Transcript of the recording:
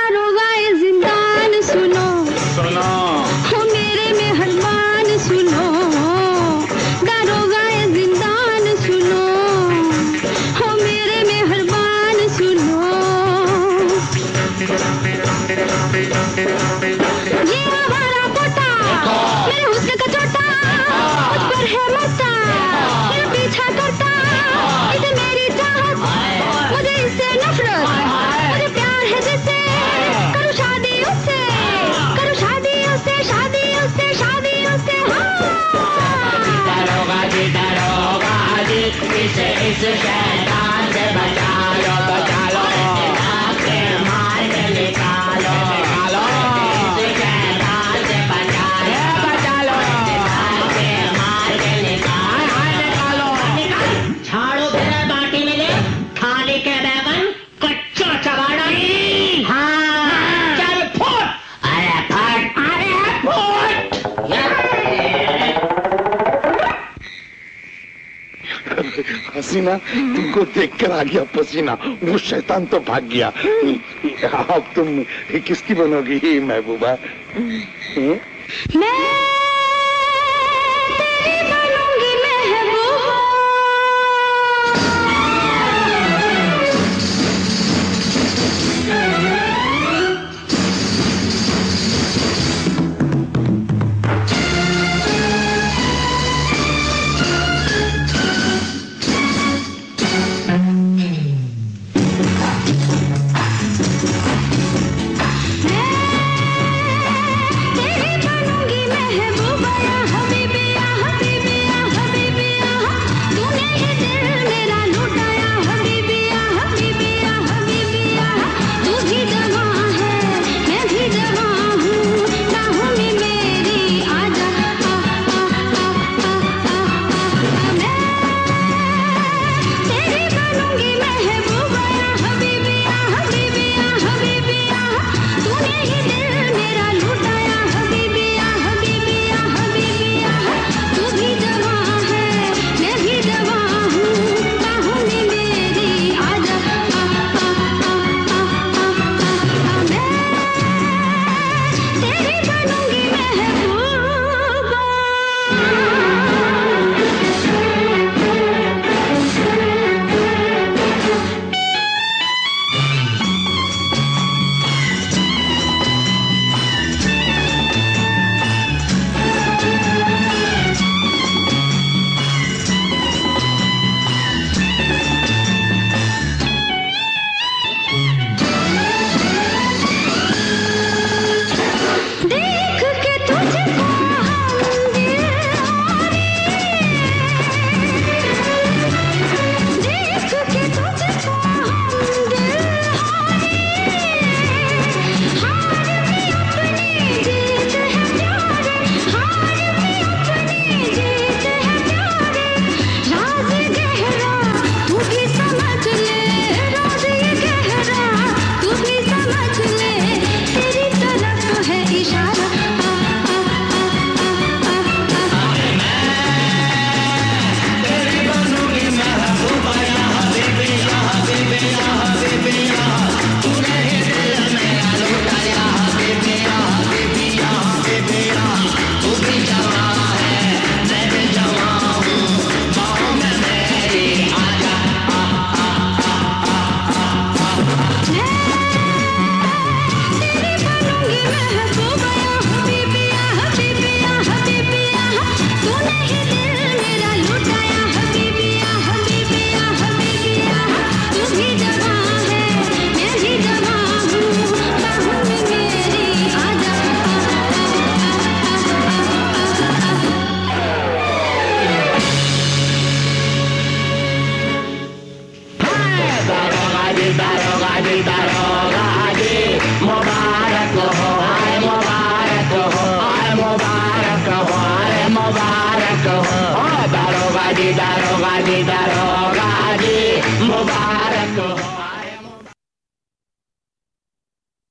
दारोगा ये जिंदान सुनो सुनो, हो मेरे मेहरबान सुनो, दारोगा ये जिंदान सुनो, हो मेरे मेहरबान सुनो। ये हमारा पोता मेरे हुस्न का चोटा, मुझ पर है मोटा, मेरा पीछा करता, इसे मेरी चाहत, मुझे इससे नफरत, मुझे प्यार है जिससे, करूँ शादी उससे, करूँ शादी उससे, शादी उससे, शादी उससे। दारोगा जी, इसे इस शैतान से बचा लो, बचा लो, मार के निकालो, निकालो, इस शैतान से बचा लो, बचा लो, मार के निकालो, निकालो, झाड़ू फिर बाटी मिले, थाली के बैगन कच्चा चबाड़ा, हाँ, चल फुट, अरे फट, अरे फुट। हसीना, तुमको देखकर आ गया पसीना, वो शैतान तो भाग गया। अब तुम किसकी बनोगी महबूबा? मैं